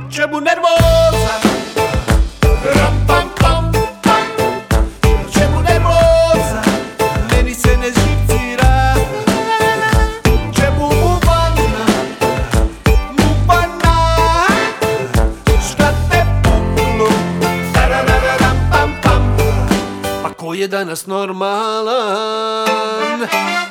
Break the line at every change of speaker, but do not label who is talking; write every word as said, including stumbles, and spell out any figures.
Noćemu nervoza, ram pam pam pam. Noćemu nervoza, meni se ne živcira. Čemu bubana, bubana, šta te puklo, tararararam pam pam. Pa ko je danas normalan?